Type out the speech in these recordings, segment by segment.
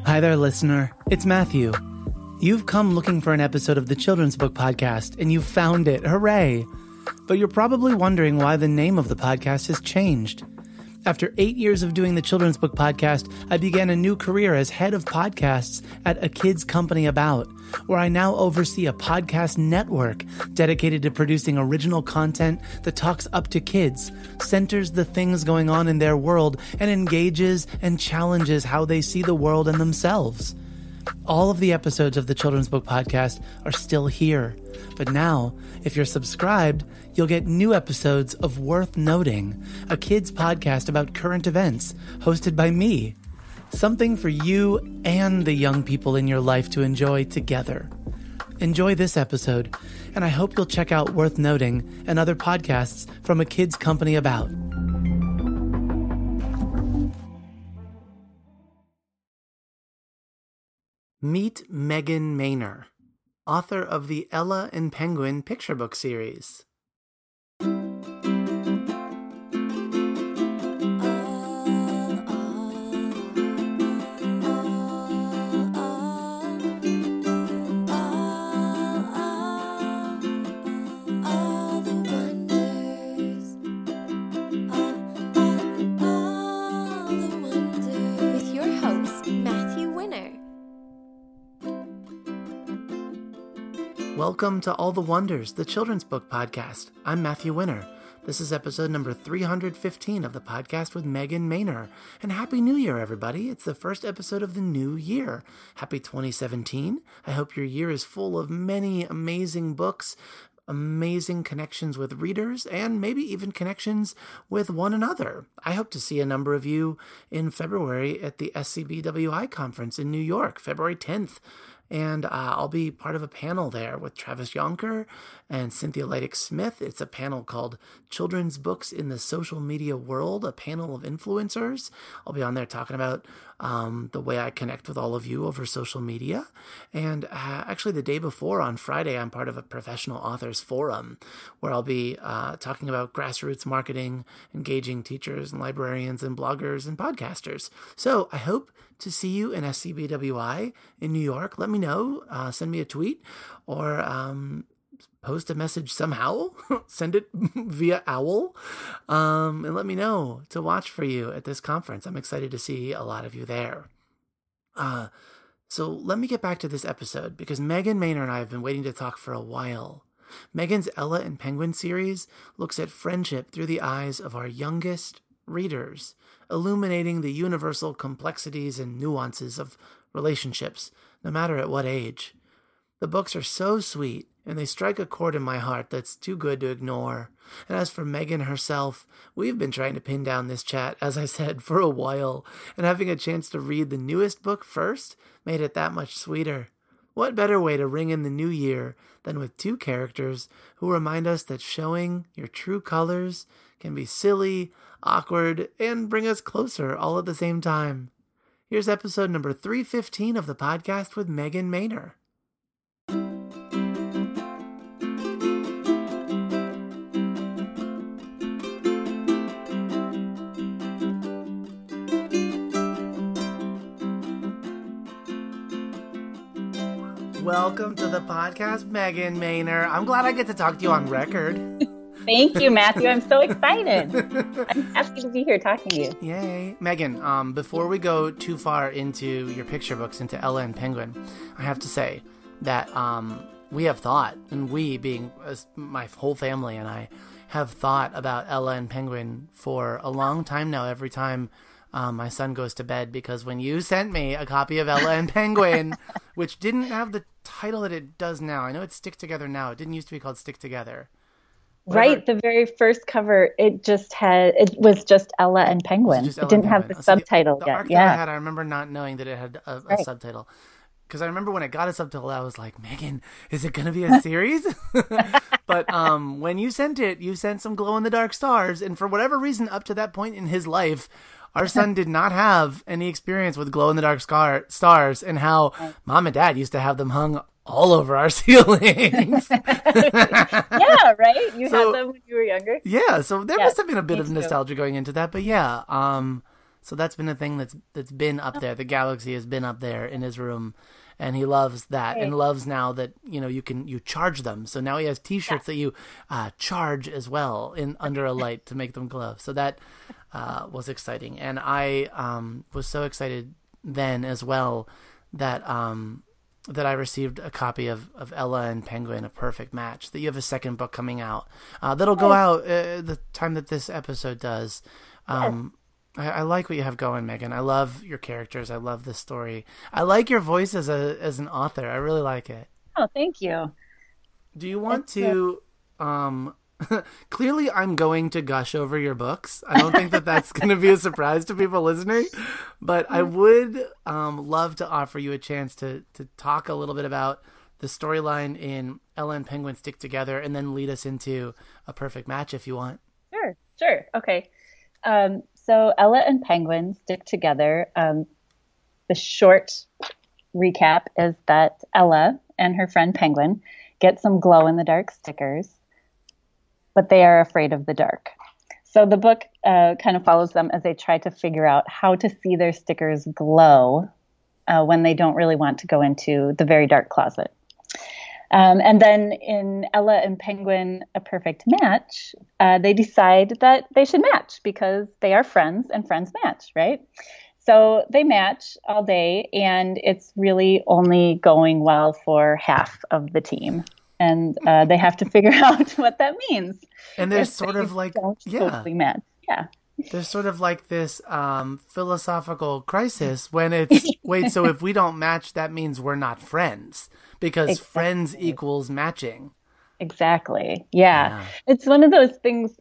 Hi there, listener. It's Matthew. You've come looking for an episode of the Children's Book Podcast, and you've found it. Hooray! But you're probably wondering why the name of the podcast has changed. After 8 years of doing the Children's Book Podcast, I began a new career as head of podcasts at A Kids Company About, where I now oversee a podcast network dedicated to producing original content that talks up to kids, centers the things going on in their world, and engages and challenges how they see the world and themselves. All of the episodes of the Children's Book Podcast are still here. But now, if you're subscribed, you'll get new episodes of Worth Noting, a kids podcast about current events, hosted by me. Something for you and the young people in your life to enjoy together. Enjoy this episode, and I hope you'll check out Worth Noting and other podcasts from A Kids Company About. Meet Megan Maynor, author of the Ella and Penguin picture book series. Welcome to All the Wonders, the Children's Book Podcast. I'm Matthew Winner. This is episode number 315 of the podcast with Megan Maynor. And Happy New Year, everybody. It's the first episode of the new year. Happy 2017. I hope your year is full of many amazing books, amazing connections with readers, and maybe even connections with one another. I hope to see a number of you in February at the SCBWI conference in New York, February 10th. And I'll be part of a panel there with Travis Yonker and Cynthia Leidig-Smith. It's a panel called Children's Books in the Social Media World, a panel of influencers. I'll be on there talking about the way I connect with all of you over social media. And actually the day before, on Friday, I'm part of a professional authors forum where I'll be talking about grassroots marketing, engaging teachers and librarians and bloggers and podcasters. So I hope to see you in SCBWI in New York. Let me know. Send me a tweet or post a message somehow. Send it via owl. And let me know to watch for you at this conference. I'm excited to see a lot of you there. So let me get back to this episode because Megan Maynor and I have been waiting to talk for a while. Megan's Ella and Penguin series looks at friendship through the eyes of our youngest readers, illuminating the universal complexities and nuances of relationships, no matter at what age. The books are so sweet, and they strike a chord in my heart that's too good to ignore. And as for Megan herself, we've been trying to pin down this chat, as I said, for a while, and having a chance to read the newest book first made it that much sweeter. What better way to ring in the new year than with two characters who remind us that showing your true colors can be silly, awkward, and bring us closer all at the same time. Here's episode number 315 of the podcast with Megan Maynor. Welcome to the podcast, Megan Maynor. I'm glad I get to talk to you on record. Thank you, Matthew. I'm so excited. I'm happy to be here talking to you. Yay. Megan, before we go too far into your picture books, into Ella and Penguin, I have to say that we have thought, and we being my whole family and I, have thought about Ella and Penguin for a long time now, every time my son goes to bed, because when you sent me a copy of Ella and Penguin, which didn't have the title that it does now. I know it's Stick Together now. It didn't used to be called Stick Together. Whatever. Right. The very first cover, it was just Ella and Penguin. It didn't have the subtitle the yet. Arc Yeah. that I had, I remember not knowing that it had a subtitle. Because I remember when it got a subtitle, I was like, Megan, is it going to be a series? But when you sent it, you sent some glow-in-the-dark stars. And for whatever reason, up to that point in his life, our son did not have any experience with glow-in-the-dark stars, and how mom and dad used to have them hung all over our ceilings. Yeah, right? You had them when you were younger? Yeah, so there must have been a bit of nostalgia going into that. But yeah, So that's been a thing that's been up there. The Galaxy has been up there in his room, and he loves that, and loves now that you charge them. So now he has T-shirts that you charge as well under a light to make them glow. So that was exciting, and I was so excited then as well that I received a copy of Ella and Penguin, A Perfect Match. That you have a second book coming out that'll go out the time that this episode does. I like what you have going, Megan. I love your characters. I love the story. I like your voice as an author. I really like it. Oh, thank you. Do you want to? Clearly, I'm going to gush over your books. I don't think that's going to be a surprise to people listening, but I would love to offer you a chance to talk a little bit about the storyline in Ella and Penguin Stick Together, and then lead us into A Perfect Match if you want. Sure. Okay. So Ella and Penguin Stick Together. The short recap is that Ella and her friend Penguin get some glow-in-the-dark stickers, but they are afraid of the dark. So the book kind of follows them as they try to figure out how to see their stickers glow when they don't really want to go into the very dark closet. And then in Ella and Penguin, A Perfect Match, they decide that they should match because they are friends and friends match, right? So they match all day, and it's really only going well for half of the team. And they have to figure out what that means. And there's sort of like, totally match. Yeah. There's sort of like this philosophical crisis when it's, wait, so if we don't match, that means we're not friends, because friends equals matching. Exactly. Yeah. It's one of those things,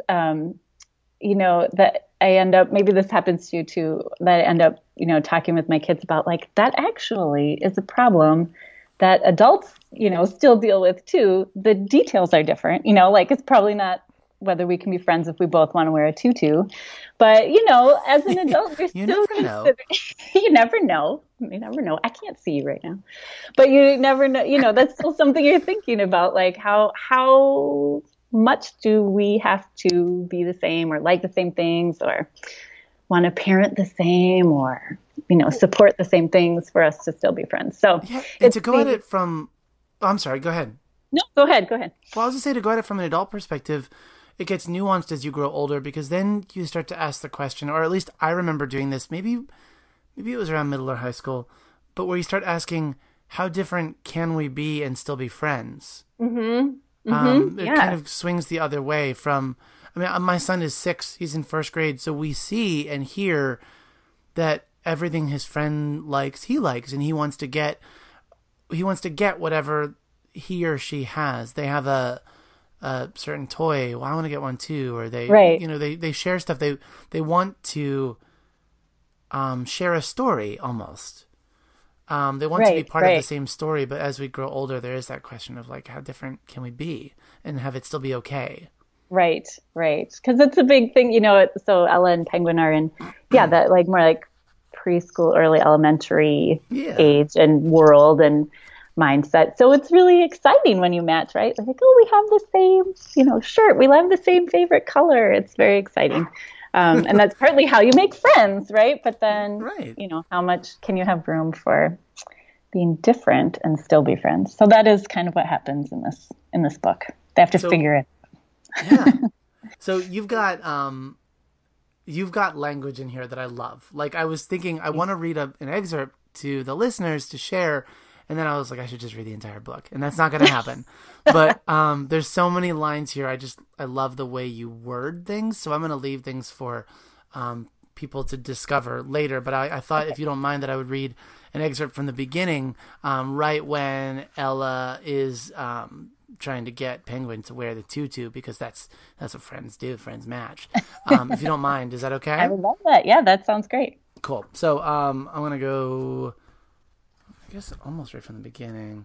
that I end up, maybe this happens to you too, that I end up, talking with my kids about, like, that actually is a problem that adults, still deal with too. The details are different, like it's probably not whether we can be friends if we both want to wear a tutu. But, as an adult, you're you still never know. You never know. You never know. I can't see you right now. But you never know. That's still something you're thinking about, like how much do we have to be the same or like the same things or want to parent the same or, support the same things for us to still be friends. So and to go at it from... Oh, I'm sorry. Go ahead. No, go ahead. Well, I was going to say, to go at it from an adult perspective, it gets nuanced as you grow older, because then you start to ask the question, or at least I remember doing this, maybe it was around middle or high school, but where you start asking, how different can we be and still be friends? Mm-hmm. It kind of swings the other way from, my son is 6, he's in first grade, so we see and hear that everything his friend likes, he likes, and he wants to get whatever he or she has. They have a certain toy. Well, I want to get one too. Or they, they share stuff. They want to share a story almost. They want to be part of the same story. But as we grow older, there is that question of, like, how different can we be and have it still be okay? Right. Because it's a big thing, so Ella and Penguin are in, that like more like preschool, early elementary age and world and mindset. So it's really exciting when you match, right? Like, we have the same, shirt. We love the same favorite color. It's very exciting. And that's partly how you make friends, right? But then, how much can you have room for being different and still be friends? So that is kind of what happens in this book. They have to figure it. Yeah. So you've got language in here that I love. Like, I was thinking, I want to read an excerpt to the listeners to share. And then I was like, I should just read the entire book. And that's not going to happen. But there's so many lines here. I love the way you word things. So I'm going to leave things for people to discover later. But I thought, if you don't mind, that I would read an excerpt from the beginning, right when Ella is trying to get Penguin to wear the tutu, because that's what friends do. Friends match. If you don't mind, is that okay? I would love that. Yeah, that sounds great. Cool. So I'm going to go... I guess almost right from the beginning.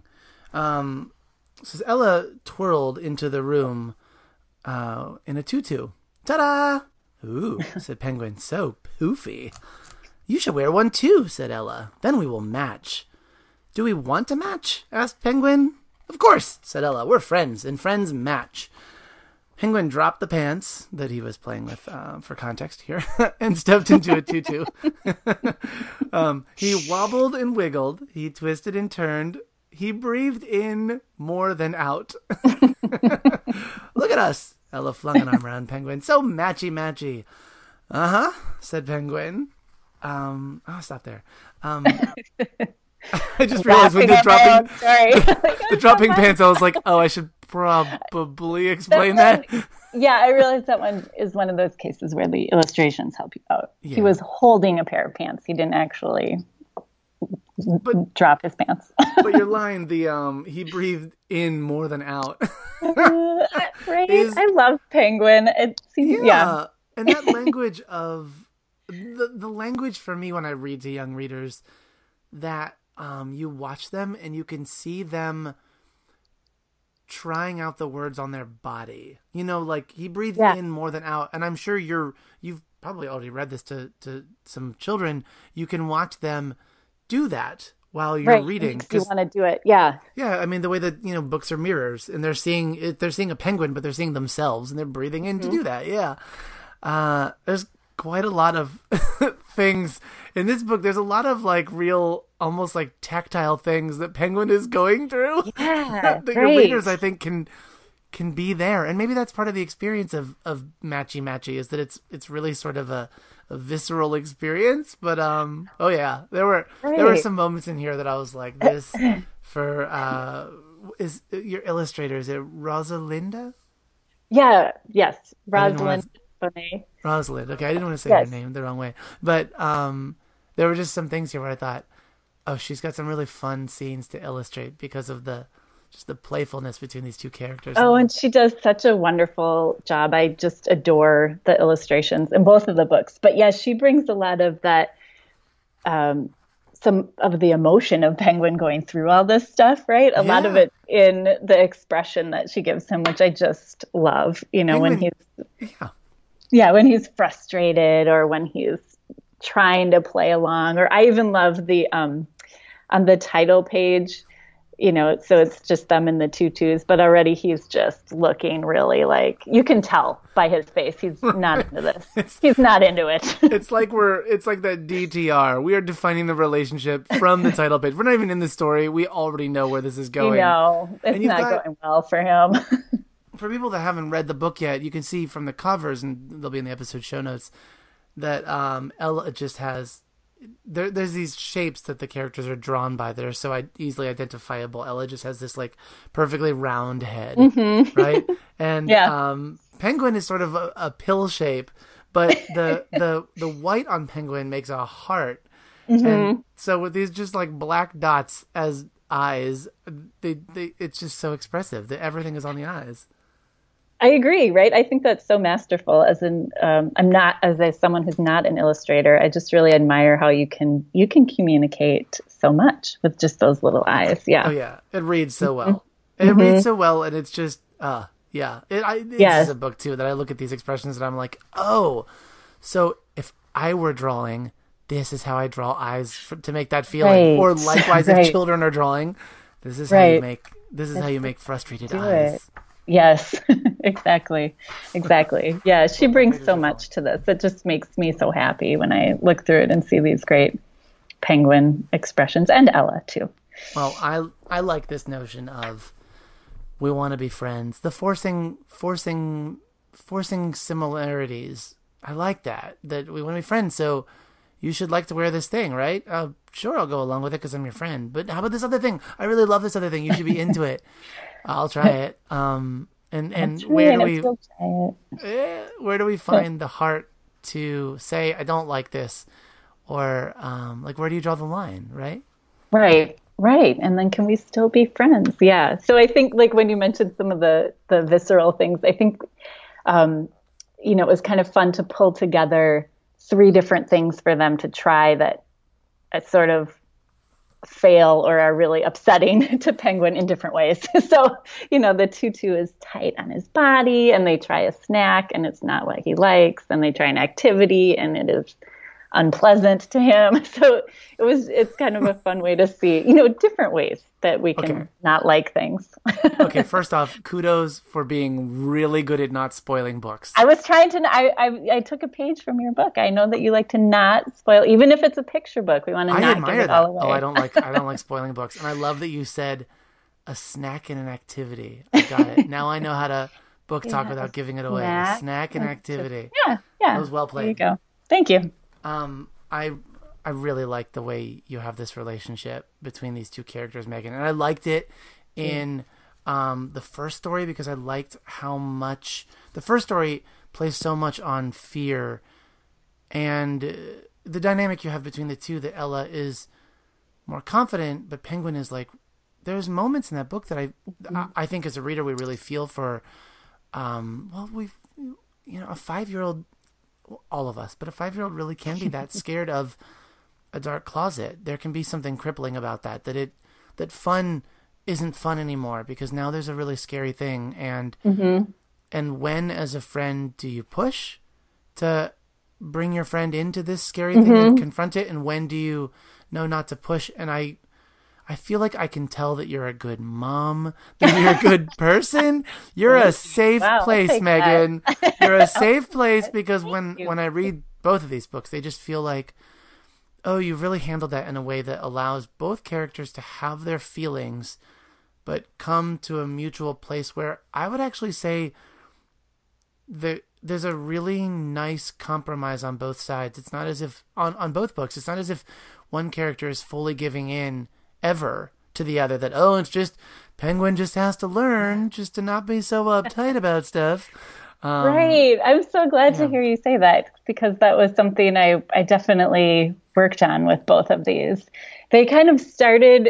Says Ella twirled into the room in a tutu. Ta-da! Ooh, said Penguin. So poofy. You should wear one too, said Ella. Then we will match. Do we want to match? Asked Penguin. Of course, said Ella. We're friends, and friends match. Penguin dropped the pants that he was playing with, for context here, and stepped into a tutu. He wobbled and wiggled. He twisted and turned. He breathed in more than out. Look at us. Ella flung an arm around Penguin. So matchy-matchy. Uh-huh, said Penguin. I'll stop there. I just realized with the dropping pants, I was like, oh, I should probably explain that. Yeah, I realized that one is one of those cases where the illustrations help you out. Yeah. He was holding a pair of pants. He didn't actually drop his pants. But your line, he breathed in more than out. Right? I love Penguin. It seems, yeah. And that language of the language for me when I read to young readers, that you watch them and you can see them trying out the words on their body. You know, like he breathed in more than out. And I'm sure you've probably already read this to some children. You can watch them do that while you're reading. You want to do it. Yeah. Yeah. I mean, the way that, books are mirrors and they're seeing a penguin, but they're seeing themselves and they're breathing in to do that. Yeah. There's quite a lot of things in this book. There's a lot of like real, almost like tactile things that Penguin is going through. Yeah, that your readers, I think, can be there, and maybe that's part of the experience of matchy is that it's really sort of a visceral experience. But oh yeah, there were some moments in here that I was like, this for is your illustrator, is it Rosalinda? Yeah. Yes, Rosalind. Rosalind. Okay, I didn't want to say her name the wrong way, but there were just some things here where I thought, oh, she's got some really fun scenes to illustrate because of the playfulness between these two characters. Oh, and she does such a wonderful job. I just adore the illustrations in both of the books. But yeah, she brings a lot of that, some of the emotion of Penguin going through all this stuff, right? A lot of it in the expression that she gives him, which I just love. Penguin, when he's when he's frustrated or when he's trying to play along. Or I even love the on the title page, so it's just them in the tutus, but already he's just looking really like, you can tell by his face he's not into this. He's not into it. It's like that DTR. We are defining the relationship from the title page. We're not even in the story. We already know where this is going. It's not going well for him. For people that haven't read the book yet, you can see from the covers, and they'll be in the episode show notes, that Ella just has there's these shapes that the characters are drawn by that are so easily identifiable. Ella just has this like perfectly round head, right? And Penguin is sort of a pill shape, but the white on Penguin makes a heart, and so with these just like black dots as eyes, it's just so expressive that everything is on the eyes. I agree, right? I think that's so masterful. As someone who's not an illustrator, I just really admire how you can communicate so much with just those little eyes. Yeah. Oh yeah, it reads so well. It reads so well, and it's just This is a book too that I look at these expressions and I'm like, oh, so if I were drawing, this is how I draw eyes to make that feeling. Or likewise, if children are drawing, this is how you make frustrated eyes. Yes, exactly. Yeah, she brings so much to this. It just makes me so happy when I look through it and see these great Penguin expressions, and Ella too. Well, I like this notion of we want to be friends. The forcing similarities. I like that we want to be friends. So you should like to wear this thing, right? Sure, I'll go along with it because I'm your friend. But how about this other thing? I really love this other thing. You should be into it. I'll try it. And where do we find the heart to say I don't like this, or where do you draw the line, right? Right. And then can we still be friends? Yeah. So I think like when you mentioned some of the visceral things, I think it was kind of fun to pull together 3 different things for them to try that sort of fail or are really upsetting to Penguin in different ways. So, the tutu is tight on his body, and they try a snack and it's not what he likes, and they try an activity and it is unpleasant to him. So it's kind of a fun way to see, different ways that we can not like things. Okay, first off, kudos for being really good at not spoiling books. I was trying to, I took a page from your book. I know that you like to not spoil, even if it's a picture book. We want to not give it all away. Oh, I don't like spoiling books. And I love that you said a snack and an activity. I got it. Now I know how to book talk without giving it away. A snack and activity. Yeah. That was well played. There you go. Thank you. I really like the way you have this relationship between these two characters, Megan. And I liked it in the first story because I liked how much the first story plays so much on fear and the dynamic you have between the two, that Ella is more confident, but Penguin is like, there's moments in that book that I think as a reader we really feel for, a 5-year-old, all of us, but a 5-year-old really can be that scared of a dark closet. There can be something crippling about that fun isn't fun anymore because now there's a really scary thing. And when, as a friend, do you push to bring your friend into this scary thing and confront it? And when do you know not to push? And I feel like I can tell that you're a good mom, that you're a good person. You're a safe place, Megan. You're a safe place because when I read both of these books, they just feel like, oh, you've really handled that in a way that allows both characters to have their feelings, but come to a mutual place where I would actually say that there's a really nice compromise on both sides. It's not as if, on both books, it's not as if one character is fully giving in ever to the other, that it's just Penguin just has to learn just to not be so uptight about stuff. Right. I'm so glad to hear you say that because that was something I definitely worked on with both of these. They kind of started,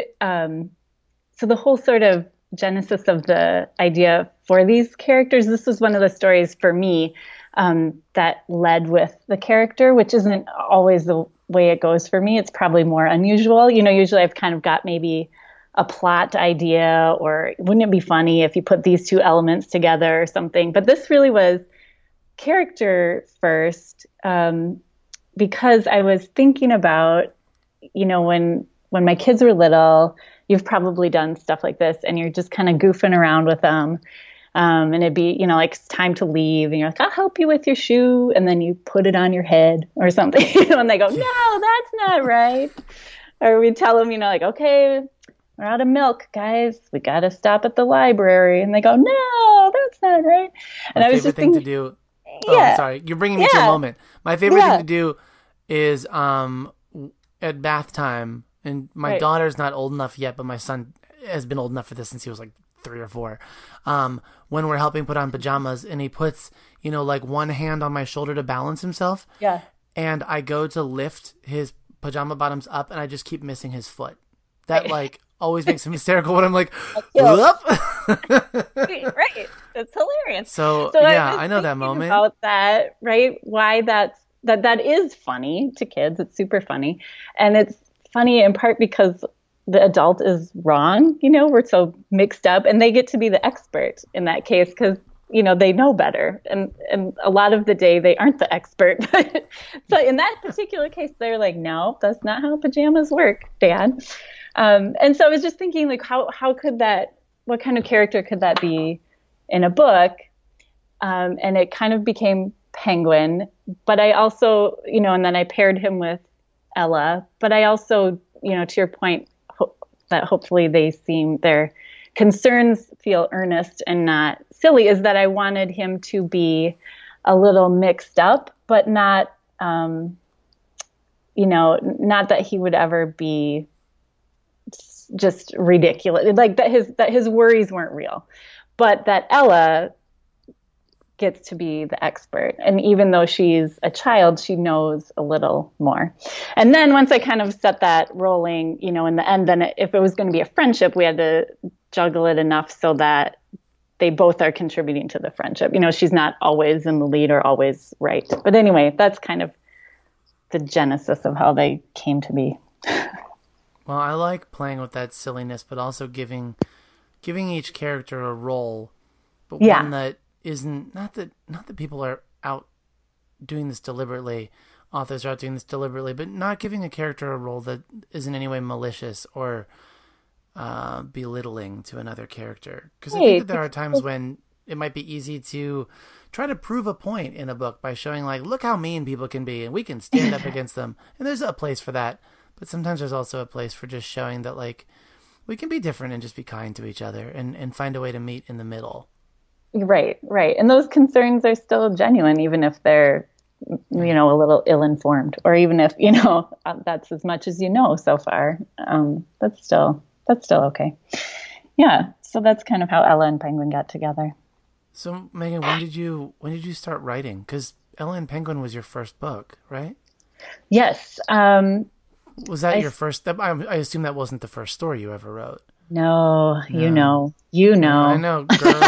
so the whole sort of genesis of the idea for these characters, this was one of the stories for me that led with the character, which isn't always the way it goes for me. It's probably more unusual. Usually I've kind of got maybe a plot idea, or wouldn't it be funny if you put these two elements together or something? But this really was character first, because I was thinking about, when my kids were little, you've probably done stuff like this and you're just kind of goofing around with them. And it'd be, like it's time to leave and you're like, I'll help you with your shoe. And then you put it on your head or something, and they go, no, that's not right. Or we tell them, okay, we're out of milk, guys. We got to stop at the library. And they go, no, that's not right. And I was just thinking, to do. Oh, I'm sorry. You're bringing me to a moment. My favorite thing to do is at bath time, and my daughter's not old enough yet, but my son has been old enough for this since he was like 3 or 4. When we're helping put on pajamas, and he puts, like one hand on my shoulder to balance himself. Yeah. And I go to lift his pajama bottoms up, and I just keep missing his foot. That always makes him hysterical when I'm like, whoop. Right. It's hilarious. So I know that moment. About that, right? Why that is funny to kids. It's super funny. And it's funny in part because the adult is wrong. We're so mixed up, and they get to be the expert in that case because, they know better. And a lot of the day they aren't the expert. So in that particular case, they're like, no, that's not how pajamas work, Dad. And so I was just thinking, like, how could that, what kind of character could that be in a book? And it kind of became Penguin, but I also, and then I paired him with Ella, but I also, to your point, that hopefully their concerns feel earnest and not silly, is that I wanted him to be a little mixed up, but not, not that he would ever be just ridiculous, like that his worries weren't real, but that Ella gets to be the expert. And even though she's a child, she knows a little more. And then once I kind of set that rolling, in the end, then if it was going to be a friendship, we had to juggle it enough so that they both are contributing to the friendship. She's not always in the lead or always right. But anyway, that's kind of the genesis of how they came to be. Well, I like playing with that silliness, but also giving each character a role, but one that isn't, not that people are out doing this deliberately authors are doing this deliberately, but not giving a character a role that is in any way malicious or belittling to another character. Because I think that there are times when it might be easy to try to prove a point in a book by showing, like, look how mean people can be and we can stand up against them. And there's a place for that. But sometimes there's also a place for just showing that, like, we can be different and just be kind to each other and find a way to meet in the middle. Right. And those concerns are still genuine, even if they're, a little ill-informed, or even if, that's as much as you know so far. That's still okay. Yeah. So that's kind of how Ella and Penguin got together. So Megan, when did you start writing? Because Ella and Penguin was your first book, right? Yes. Was that your first? I assume that wasn't the first story you ever wrote. No. You know. I know, girl.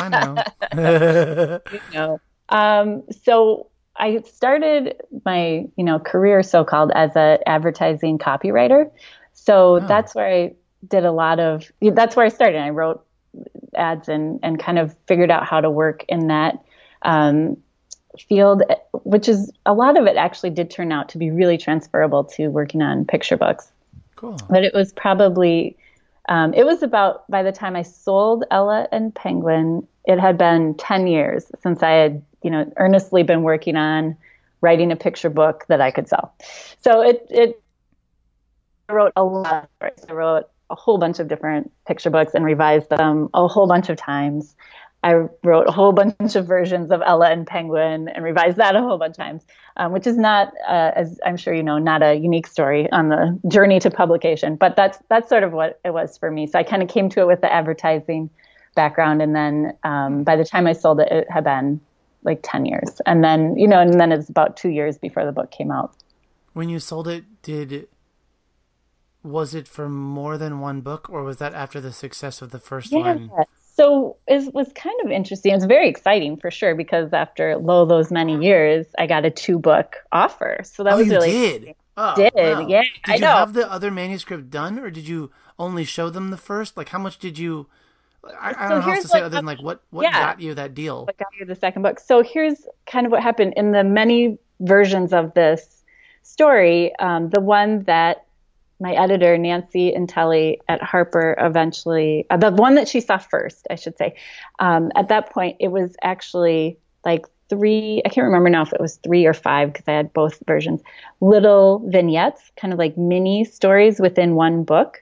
I know. So I started my, career, so-called, as an advertising copywriter. So that's where I did that's where I started. I wrote ads and kind of figured out how to work in that field, which is, a lot of it actually did turn out to be really transferable to working on picture books. Cool. But it was probably, it was about, by the time I sold Ella and Penguin, it had been 10 years since I had, earnestly been working on writing a picture book that I could sell. So I wrote a lot of stories. I wrote a whole bunch of different picture books and revised them a whole bunch of times. I wrote a whole bunch of versions of Ella and Penguin and revised that a whole bunch of times, which is not, as I'm sure you know, not a unique story on the journey to publication. But that's sort of what it was for me. So I kind of came to it with the advertising background, and then by the time I sold it, it had been like 10 years. And then, and then it's about 2 years before the book came out. When you sold it, was it for more than one book, or was that after the success of the first one? So it was kind of interesting. It was very exciting for sure, because after those many years, I got a 2-book offer. So that was really did. Oh, did. Wow. Yeah, did you have the other manuscript done, or did you only show them the first? Like, how much did you? I don't know how else to say other than, like, what got you that deal? What got you the second book? So here's kind of what happened in the many versions of this story. The one that my editor, Nancy Intelli at Harper, eventually, the one that she saw first, I should say, at that point, it was actually like 3, I can't remember now if it was 3 or 5, because I had both versions, little vignettes, kind of like mini stories within one book.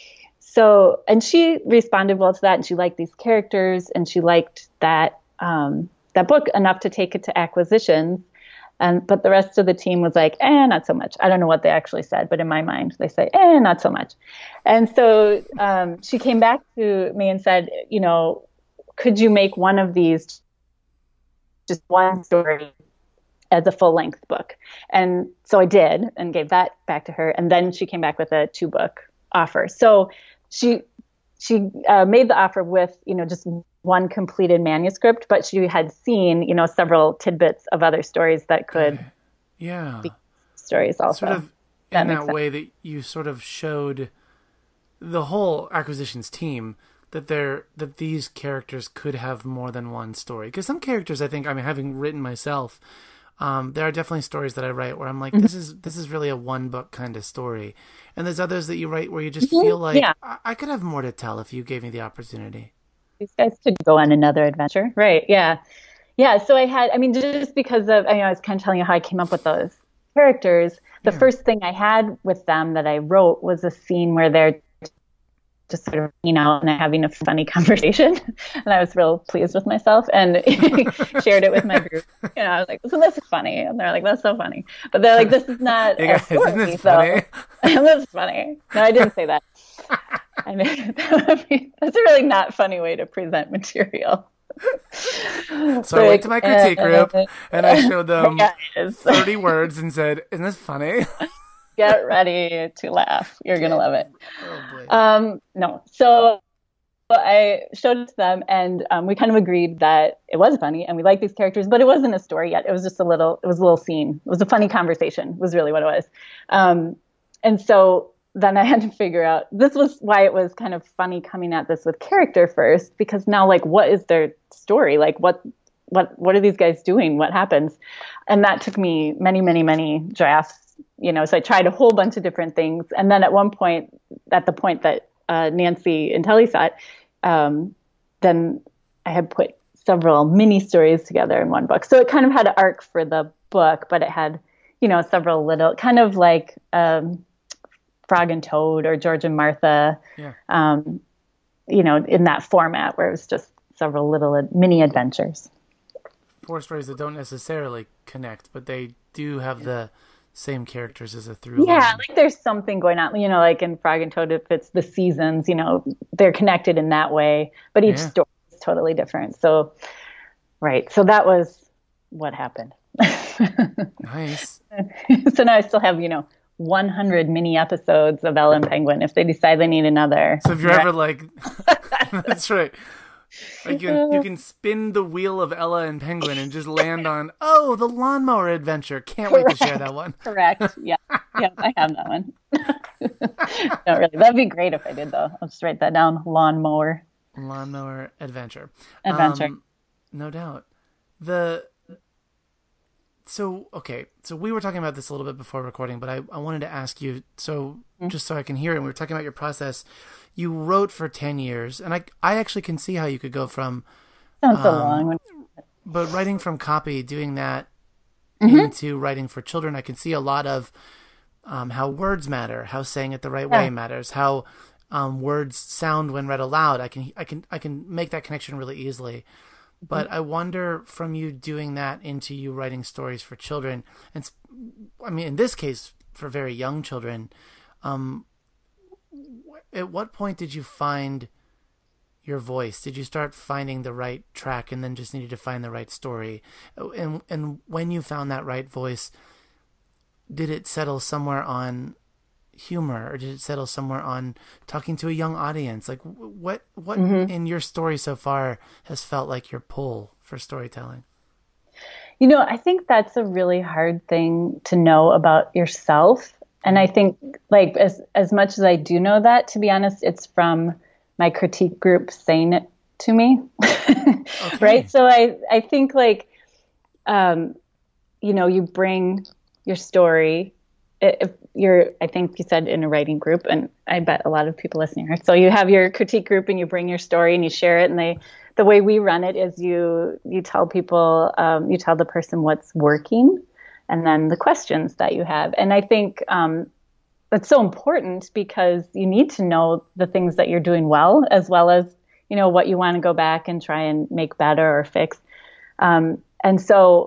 So, and she responded well to that, and she liked these characters, and she liked that book enough to take it to acquisitions. But the rest of the team was like, not so much. I don't know what they actually said, but in my mind, they say, not so much. And so she came back to me and said, could you make one of these, just one story, as a full-length book? And so I did, and gave that back to her. And then she came back with a 2-book offer. So she made the offer with, just one completed manuscript, but she had seen, several tidbits of other stories that could be stories also. Sort of in that way that you sort of showed the whole acquisitions team that these characters could have more than one story. Because some characters, I think, having written myself, there are definitely stories that I write where I'm like, this is really a 1-book kind of story. And there's others that you write where you just feel like, I could have more to tell if you gave me the opportunity. These guys could go on another adventure. Right. Yeah. Yeah. So I had, just because of, I was kind of telling you how I came up with those characters. The first thing I had with them that I wrote was a scene where they're just sort of hanging out and having a funny conversation. And I was real pleased with myself and shared it with my group. I was like, so this is funny. And they're like, that's so funny. But they're like, this is not a story, isn't this funny? This is funny. No, I didn't say that. That's a really not funny way to present material. So I went to my critique group and I showed them 30 words and said, isn't this funny? Get ready to laugh. You're going to love it. Oh, no. So I showed it to them, and we kind of agreed that it was funny and we liked these characters, but it wasn't a story yet. It was just a little scene. It was a funny conversation was really what it was. And so then I had to figure out, this was why it was kind of funny coming at this with character first, because now, like, what is their story? Like, what, what are these guys doing? What happens? And that took me many, many, many drafts, so I tried a whole bunch of different things. And then at one point, at the point that Nancy and Telly saw it, then I had put several mini stories together in one book. So it kind of had an arc for the book, but it had, several little, kind of like Frog and Toad or George and Martha, in that format where it was just several little mini adventures. 4 stories that don't necessarily connect, but they do have the same characters as a through line. Yeah, like there's something going on, like in Frog and Toad, if it's the seasons, they're connected in that way, but each story is totally different. So, right. So that was what happened. Nice. So now I still have, 100 mini episodes of Ella and Penguin if they decide they need another. So if you're ever like, that's right. Like you can spin the wheel of Ella and Penguin and just land on, the lawnmower adventure. Can't wait to share that one. Correct. Yeah. Yeah, I have that one. Not really. That'd be great if I did, though. I'll just write that down. Lawnmower adventure. Adventure. No doubt. So we were talking about this a little bit before recording, but I wanted to ask you, just so I can hear it, we were talking about your process. You wrote for 10 years, and I actually can see how you could go from... Sounds so long. But writing from copy, doing that into writing for children, I can see a lot of how words matter, how saying it the right way matters, how words sound when read aloud. I can make that connection really easily. But I wonder, from you doing that into you writing stories for children, and I mean, in this case, for very young children, at what point did you find your voice? Did you start finding the right track and then just needed to find the right story? And when you found that right voice, did it settle somewhere on humor, or did it settle somewhere on talking to a young audience? Like what in your story so far has felt like your pull for storytelling? I think that's a really hard thing to know about yourself. And I think, like, as much as I do know that, to be honest, it's from my critique group saying it to me. Okay. Right. So I think, like, you bring your story. If I think you said in a writing group, and I bet a lot of people listening are. So you have your critique group and you bring your story and you share it. And the way we run it is you tell people, you tell the person what's working and then the questions that you have. And I think that's so important because you need to know the things that you're doing well as what you want to go back and try and make better or fix. And so,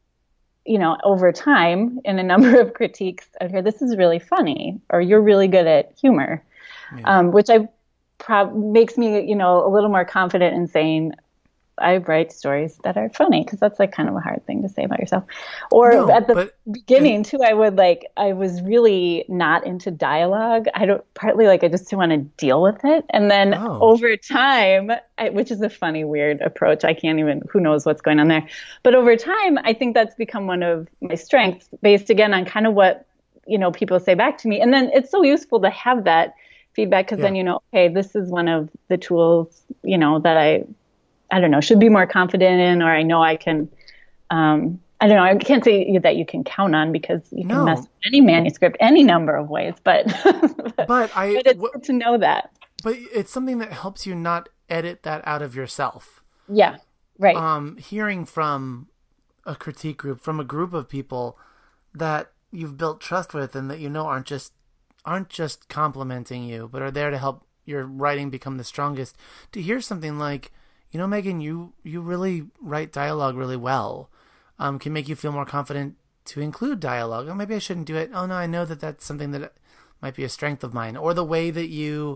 over time, in a number of critiques, I'd hear, this is really funny, or you're really good at humor, which makes me, a little more confident in saying, I write stories that are funny, because that's like kind of a hard thing to say about yourself. Or at the beginning too, I was really not into dialogue. I just didn't want to deal with it. And then over time, which is a funny, weird approach. Who knows what's going on there. But over time, I think that's become one of my strengths, based again on kind of what, people say back to me. And then it's so useful to have that feedback, because then, okay, this is one of the tools, that I don't know, should be more confident in, or I know I can, I don't know, I can't say that you can count on, because you can mess with any manuscript any number of ways, but it's good to know that. But it's something that helps you not edit that out of yourself. Yeah, right. Hearing from a critique group, from a group of people that you've built trust with and that aren't just complimenting you, but are there to help your writing become the strongest. To hear something like, Megan, you really write dialogue really well, can make you feel more confident to include dialogue. Oh, maybe I shouldn't do it. Oh, no, I know that that's something that might be a strength of mine. Or the way that you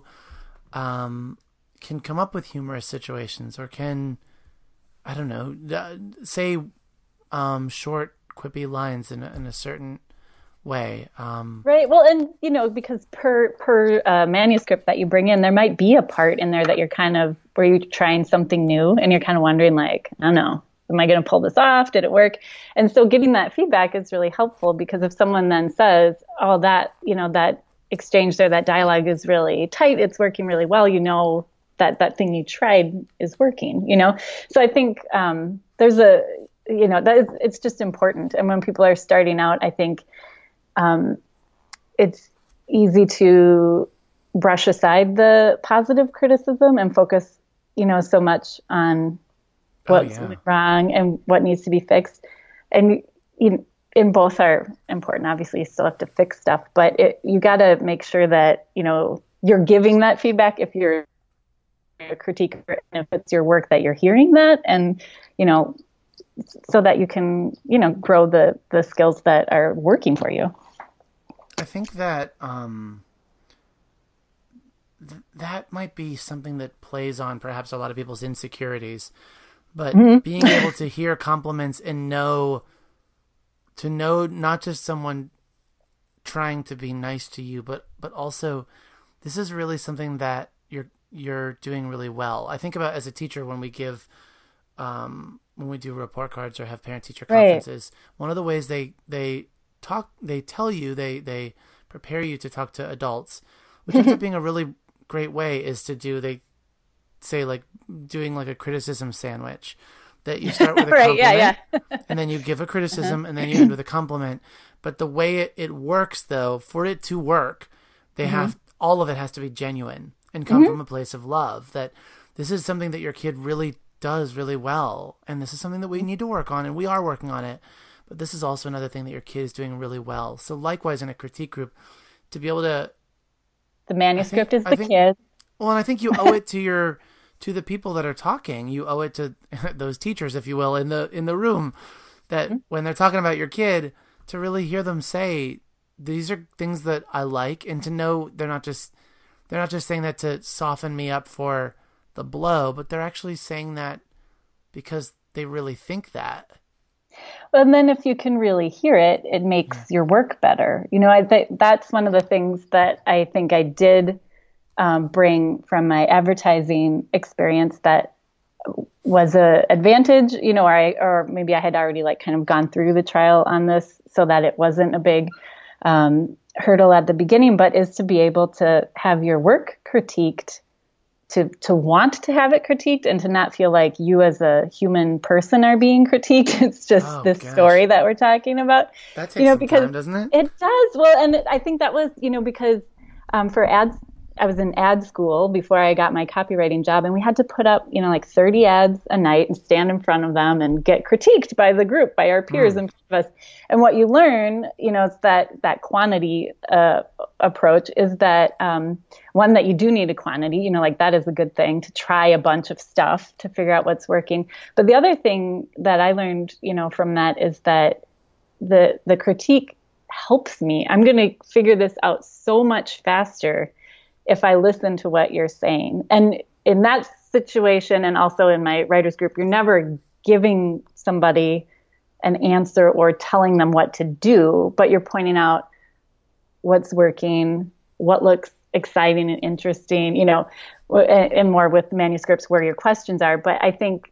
can come up with humorous situations, or can, I don't know, say short, quippy lines in a certain way. Right. Well, and, because per manuscript that you bring in, there might be a part in there that you're kind of, where you're trying something new and you're kind of wondering, like, I don't know, am I going to pull this off? Did it work? And so getting that feedback is really helpful, because if someone then says, that exchange there, that dialogue is really tight, it's working really well, that thing you tried is working, you know? So I think there's a, you know, it's just important. And when people are starting out, I think it's easy to brush aside the positive criticism and focus, you know, so much on what's wrong and what needs to be fixed. And in both are important. Obviously, you still have to fix stuff, but you got to make sure that, you know, you're giving that feedback if you're a critiquer, and if it's your work that you're hearing that, and, you know, so that you can, you know, grow the skills that are working for you. I think that that might be something that plays on perhaps a lot of people's insecurities, but being able to hear compliments and know not just someone trying to be nice to you, but also this is really something that you're doing really well. I think about as a teacher when we give when we do report cards or have parent teacher conferences, one of the ways they tell you, they prepare you to talk to adults, which ends up being a really great way, is to do, they say, like doing like a criticism sandwich, that you start with a compliment and then you give a criticism and then you end with a compliment. But the way it works, though, for it to work, they have, all of it has to be genuine and come from a place of love, that this is something that your kid really does really well, and this is something that we need to work on, and we are working on it, but this is also another thing that your kid is doing really well. So likewise in a critique group, to be able to, the manuscript is the kid. Well, and I think you owe it to the people that are talking. You owe it to those teachers, if you will, in the room, that when they're talking about your kid, to really hear them say, these are things that I like, and to know they're not just saying that to soften me up for the blow, but they're actually saying that because they really think that. Well, and then if you can really hear it, it makes your work better. You know, I think that's one of the things that I think I did bring from my advertising experience that was a advantage, you know, or maybe I had already like kind of gone through the trial on this so that it wasn't a big hurdle at the beginning, but is to be able to have your work critiqued, to want to have it critiqued, and to not feel like you as a human person are being critiqued. It's just story that we're talking about. That takes some time, doesn't it? It does. Well, and I think that was, you know, because for ads, I was in ad school before I got my copywriting job, and we had to put up, you know, like 30 ads a night and stand in front of them and get critiqued by the group, by our peers in front of us. And what you learn, you know, it's that quantity approach is that one, that you do need a quantity, you know, like that is a good thing, to try a bunch of stuff to figure out what's working. But the other thing that I learned, you know, from that is that the critique helps me. I'm going to figure this out so much faster if I listen to what you're saying. And in that situation, and also in my writers group, you're never giving somebody an answer or telling them what to do, but you're pointing out what's working, what looks exciting and interesting, you know, and more with manuscripts where your questions are. But I think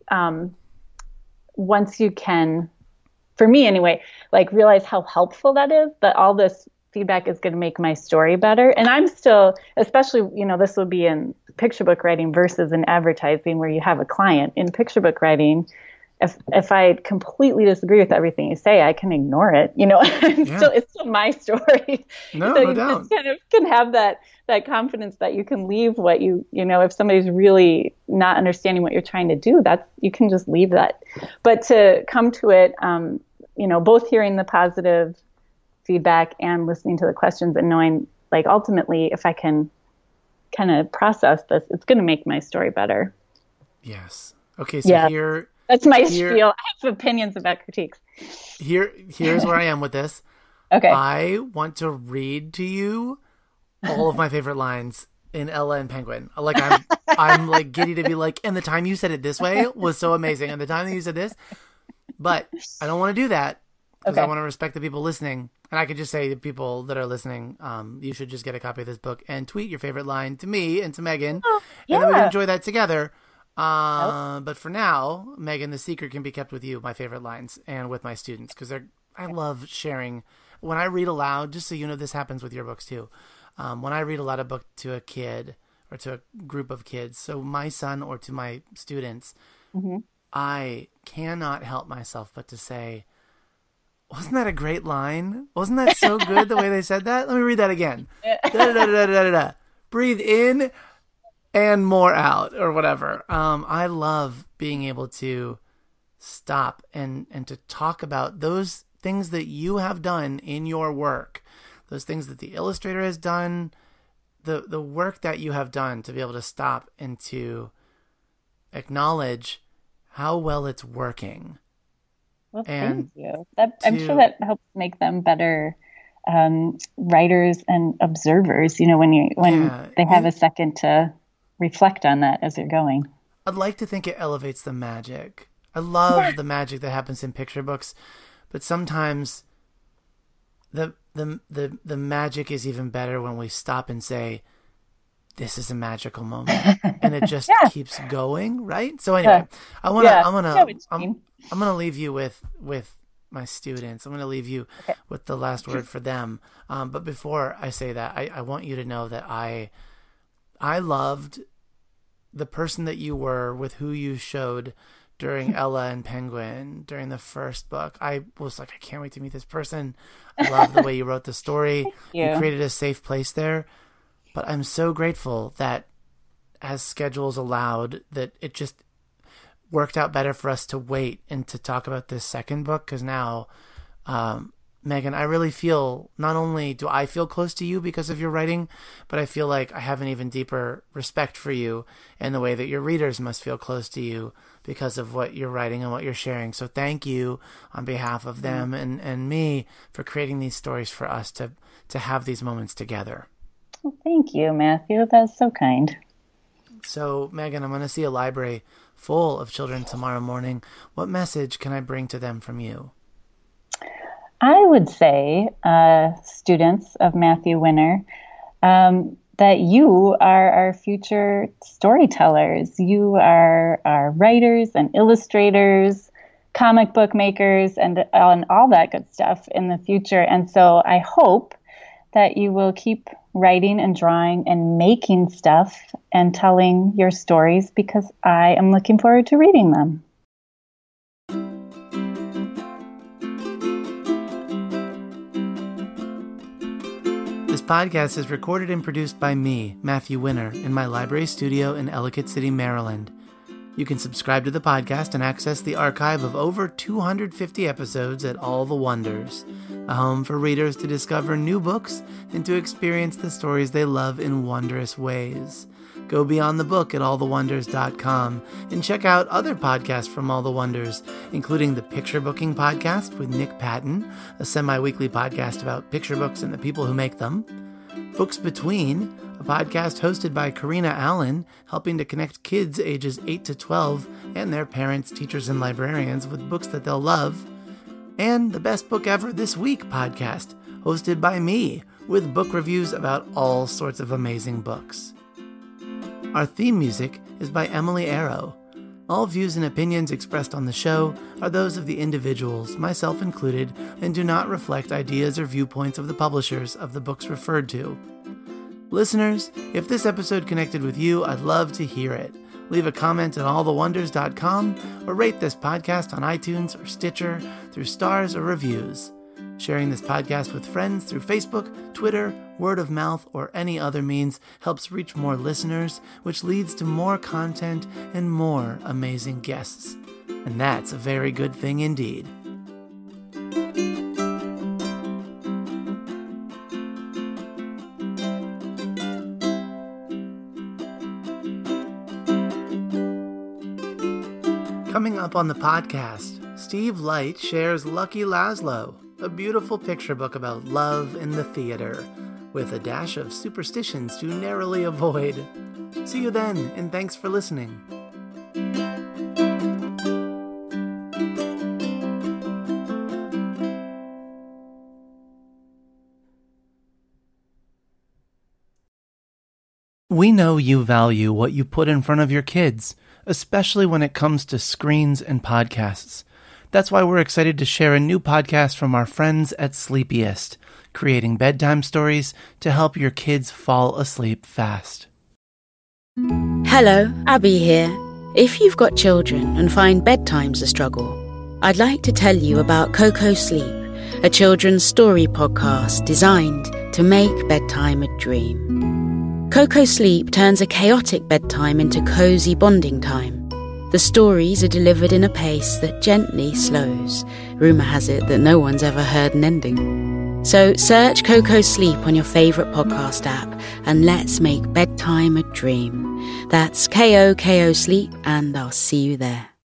once you can, for me anyway, like realize how helpful that is, that all this feedback is going to make my story better. And I'm still, especially, you know, this would be in picture book writing versus in advertising where you have a client. In picture book writing, if I completely disagree with everything you say, I can ignore it. You know, it's still my story. No, so no you doubt. just kind of can have that confidence that you can leave what you know, if somebody's really not understanding what you're trying to do, you can just leave that. But to come to it, you know, both hearing the positive feedback and listening to the questions and knowing, like, ultimately, if I can kind of process this, it's going to make my story better. Yes. Okay. So that's my spiel. I have opinions about critiques. Here's where I am with this. Okay. I want to read to you all of my favorite lines in Ella and Penguin. Like I'm like giddy to be like, and the time you said it this way was so amazing, and the time that you said this, but I don't want to do that because I want to respect the people listening. And I could just say to people that are listening, you should just get a copy of this book and tweet your favorite line to me and to Megan, and then we can enjoy that together. But for now, Megan, the secret can be kept with you, my favorite lines, and with my students, because I love sharing. When I read aloud, just so you know, this happens with your books too. When I read aloud a book to a kid or to a group of kids, so my son or to my students, Mm-hmm. I cannot help myself but to say, wasn't that a great line? Wasn't that so good the way they said that? Let me read that again. Da-da-da-da-da-da-da. Breathe in and more out, or whatever. I love being able to stop and to talk about those things that you have done in your work, those things that the illustrator has done, the work that you have done, to be able to stop and to acknowledge how well it's working. Well, And thank you. I'm sure that helps make them better writers and observers. When they have a second to reflect on that as they're going. I'd like to think it elevates the magic. I love the magic that happens in picture books, but sometimes the magic is even better when we stop and say, this is a magical moment, and it just keeps going, right? So anyway, I'm gonna leave you with my students. I'm gonna leave you with the last word for them. But before I say that, I want you to know that I loved the person that you were, with who you showed during Ella and Penguin, during the first book. I was like, I can't wait to meet this person. I love the way you wrote the story. You created a safe place there. But I'm so grateful that, as schedules allowed, that it just worked out better for us to wait and to talk about this second book. Because now, Megan, I really feel, not only do I feel close to you because of your writing, but I feel like I have an even deeper respect for you, and the way that your readers must feel close to you because of what you're writing and what you're sharing. So thank you on behalf of them and me for creating these stories for us to have these moments together. Well, thank you, Matthew. That's so kind. So, Megan, I'm going to see a library full of children tomorrow morning. What message can I bring to them from you? I would say, students of Matthew Winner, that you are our future storytellers. You are our writers and illustrators, comic book makers, and all that good stuff in the future. And so I hope that you will keep writing and drawing and making stuff and telling your stories, because I am looking forward to reading them. This podcast is recorded and produced by me, Matthew Winner, in my library studio in Ellicott City, Maryland. You can subscribe to the podcast and access the archive of over 250 episodes at All the Wonders, a home for readers to discover new books and to experience the stories they love in wondrous ways. Go beyond the book at allthewonders.com and check out other podcasts from All the Wonders, including the Picture Booking Podcast with Nick Patton, a semi-weekly podcast about picture books and the people who make them, Books Between, a podcast hosted by Karina Allen, helping to connect kids ages 8 to 12 and their parents, teachers, and librarians with books that they'll love, and the Best Book Ever This Week podcast, hosted by me, with book reviews about all sorts of amazing books. Our theme music is by Emily Arrow. All views and opinions expressed on the show are those of the individuals, myself included, and do not reflect ideas or viewpoints of the publishers of the books referred to. Listeners, if this episode connected with you, I'd love to hear it. Leave a comment at allthewonders.com or rate this podcast on iTunes or Stitcher through stars or reviews. Sharing this podcast with friends through Facebook, Twitter, word of mouth, or any other means helps reach more listeners, which leads to more content and more amazing guests. And that's a very good thing indeed. Coming up on the podcast, Steve Light shares Lucky Laszlo, a beautiful picture book about love in the theater, with a dash of superstitions to narrowly avoid. See you then, and thanks for listening. We know you value what you put in front of your kids, especially when it comes to screens and podcasts. That's why we're excited to share a new podcast from our friends at Sleepiest, creating bedtime stories to help your kids fall asleep fast. Hello, Abby here. If you've got children and find bedtime's a struggle, I'd like to tell you about Coco Sleep, a children's story podcast designed to make bedtime a dream. Coco Sleep turns a chaotic bedtime into cozy bonding time. The stories are delivered in a pace that gently slows. Rumour has it that no one's ever heard an ending. So search Coco Sleep on your favourite podcast app and let's make bedtime a dream. That's KOKO Sleep, and I'll see you there.